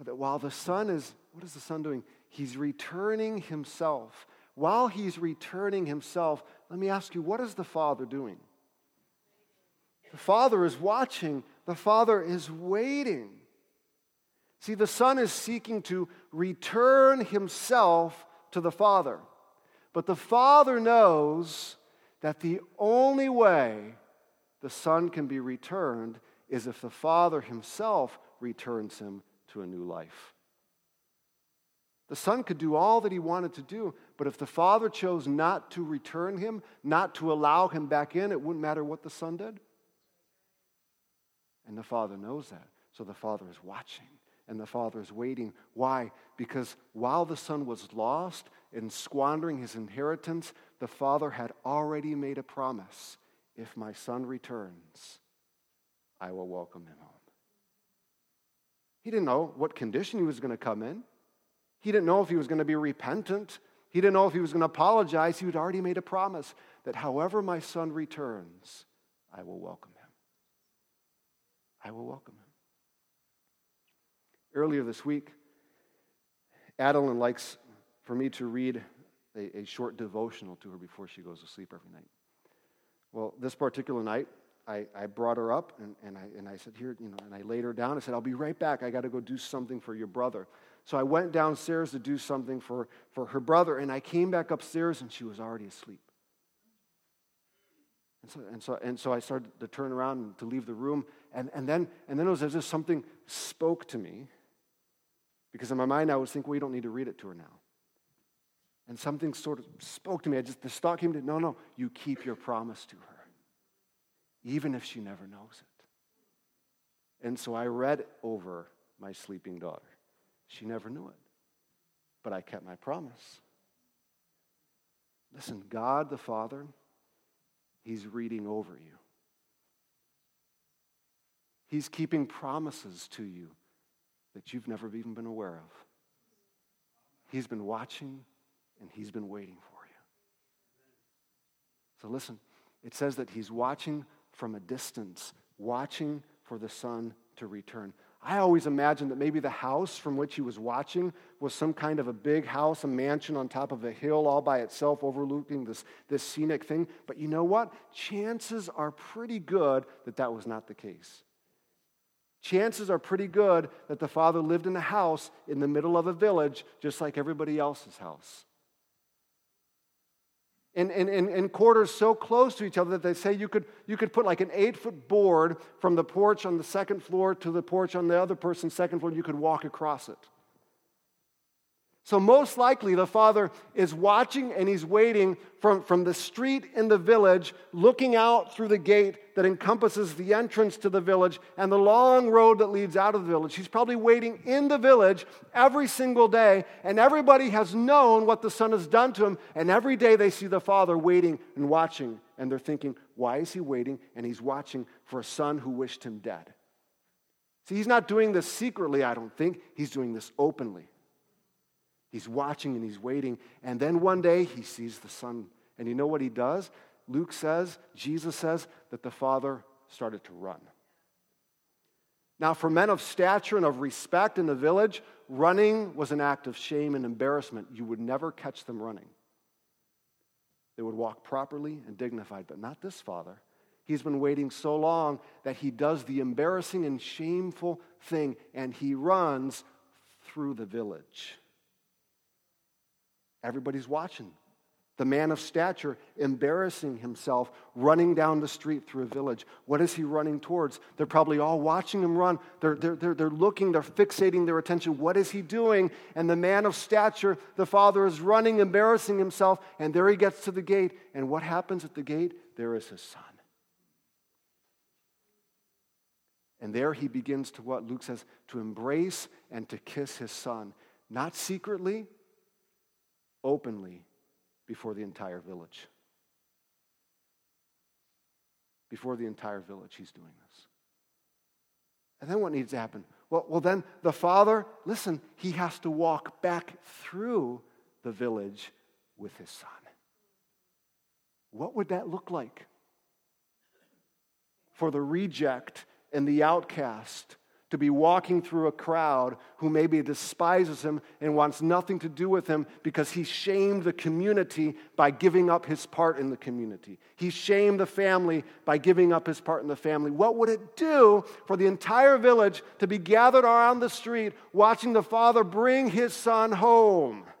But that while the Son is, what is the Son doing? He's returning himself. While he's returning himself, let me ask you, what is the Father doing? The Father is watching. The Father is waiting. See, the Son is seeking to return himself to the Father. But the Father knows that the only way the Son can be returned is if the Father himself returns him to a new life. The Son could do all that he wanted to do, but if the Father chose not to return him, not to allow him back in, it wouldn't matter what the Son did. And the Father knows that. So the Father is watching, and the Father is waiting. Why? Because while the Son was lost and squandering his inheritance, the Father had already made a promise. If my Son returns, I will welcome him home. He didn't know what condition he was going to come in. He didn't know if he was going to be repentant. He didn't know if he was going to apologize. He had already made a promise that however my Son returns, I will welcome him. I will welcome him. Earlier this week, Adeline likes for me to read a short devotional to her before she goes to sleep every night. Well, this particular night, I brought her up and I said, here, and I laid her down. I said, I'll be right back. I got to go do something for your brother. So I went downstairs to do something for her brother, and I came back upstairs, and she was already asleep. And so I started to turn around and to leave the room, and then it was as if something spoke to me, because in my mind I was thinking, well, you don't need to read it to her now. And something sort of spoke to me. This thought came to me, no, you keep your promise to her, even if she never knows it. And so I read over my sleeping daughter. She never knew it, but I kept my promise. Listen, God the Father, He's reading over you. He's keeping promises to you that you've never even been aware of. He's been watching and He's been waiting for you. So listen, it says that He's watching from a distance, watching for the Son to return. I always imagined that maybe the house from which he was watching was some kind of a big house, a mansion on top of a hill all by itself overlooking this scenic thing. But you know what? Chances are pretty good that that was not the case. Chances are pretty good that the Father lived in a house in the middle of a village just like everybody else's house. In quarters so close to each other that they say you could put like an 8-foot board from the porch on the second floor to the porch on the other person's second floor, and you could walk across it. So most likely the Father is watching and He's waiting from the street in the village, looking out through the gate that encompasses the entrance to the village and the long road that leads out of the village. He's probably waiting in the village every single day, and everybody has known what the Son has done to him, and every day they see the Father waiting and watching, and they're thinking, why is He waiting? And He's watching for a son who wished him dead. See, He's not doing this secretly, I don't think. He's doing this openly. He's watching and He's waiting. And then one day He sees the Son. And you know what He does? Luke says, Jesus says, that the Father started to run. Now, for men of stature and of respect in the village, running was an act of shame and embarrassment. You would never catch them running. They would walk properly and dignified, but not this Father. He's been waiting so long that He does the embarrassing and shameful thing, and He runs through the village. Everybody's watching. The man of stature embarrassing himself, running down the street through a village. What is he running towards? They're probably all watching him run. They're looking, they're fixating their attention. What is he doing? And the man of stature, the Father, is running, embarrassing himself, and there he gets to the gate. And what happens at the gate? There is his Son. And there he begins to, what Luke says, to embrace and to kiss his Son. Not secretly, openly, before the entire village. Before the entire village, He's doing this. And then what needs to happen? Well, then the Father, listen, He has to walk back through the village with His Son. What would that look like? For the reject and the outcast to be walking through a crowd who maybe despises him and wants nothing to do with him because he shamed the community by giving up his part in the community. He shamed the family by giving up his part in the family. What would it do for the entire village to be gathered around the street watching the father bring his son home?